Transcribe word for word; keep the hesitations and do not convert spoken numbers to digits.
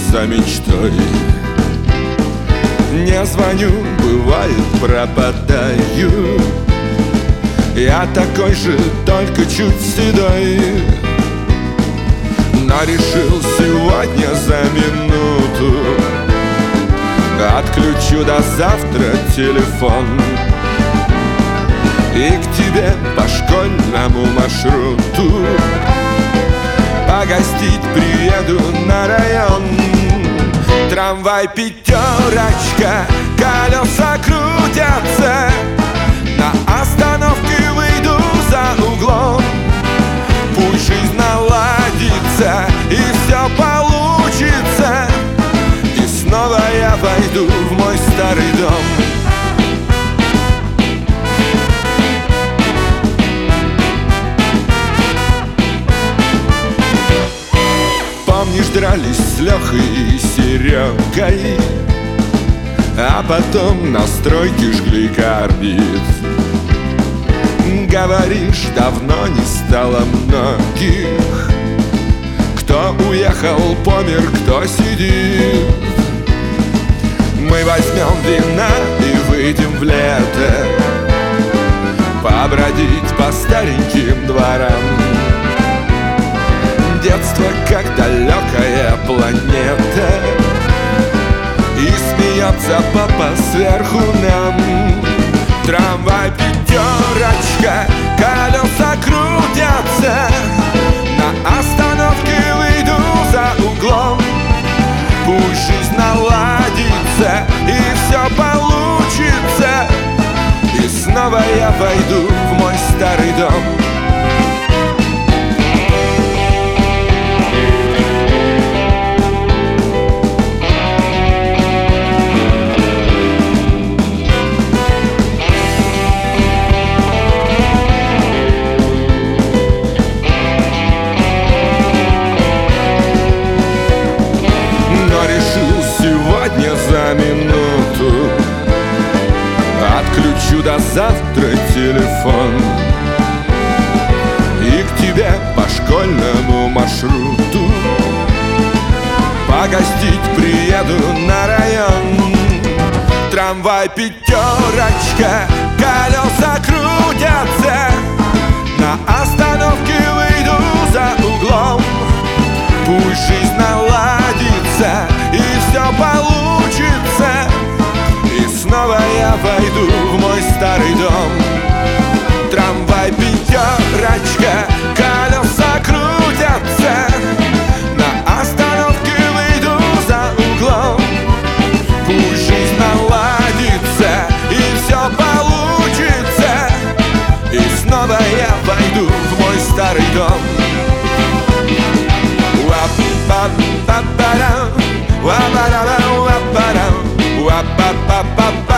за мечтой. Не звоню, бывает, пропадаю. Я такой же, только чуть седой. Но решил сегодня за минуту отключу до завтра телефон. И к тебе по школьному маршруту погостить приеду на район. Трамвай пятерочка, колеса крутятся, на остановке выйду за углом. Пусть жизнь наладится и все получится, и снова я войду в мой старый дом. Помнишь, дрались с Лехой и Серегой, а потом на стройке жгли карбид. Говоришь, давно не стало многих, кто уехал, помер, кто сидит. Мы возьмем вина и выйдем в лето побродить по стареньким дворам. Детство, как далекая планета, и смеется папа сверху нам. Трамвай пятерочка, колеса крутятся, на остановке выйду за углом. Пусть жизнь наладится и все получится, и снова я войду в мой старый дом. За минуту отключу до завтра телефон. И к тебе по школьному маршруту погостить приеду на район. Трамвай пятерочка, колеса крутятся, на остановке выйду за углом. Пусть жизнь наладится и все получится, и снова я войду в мой старый дом. Трамвай пятерочка, колеса крутятся, на остановке выйду за углом. Пусть жизнь наладится и все получится, и снова я войду в мой старый дом. Wa-ba-da-ba, wa-ba-da-ba, wa-ba-da, wa-ba-ba-ba.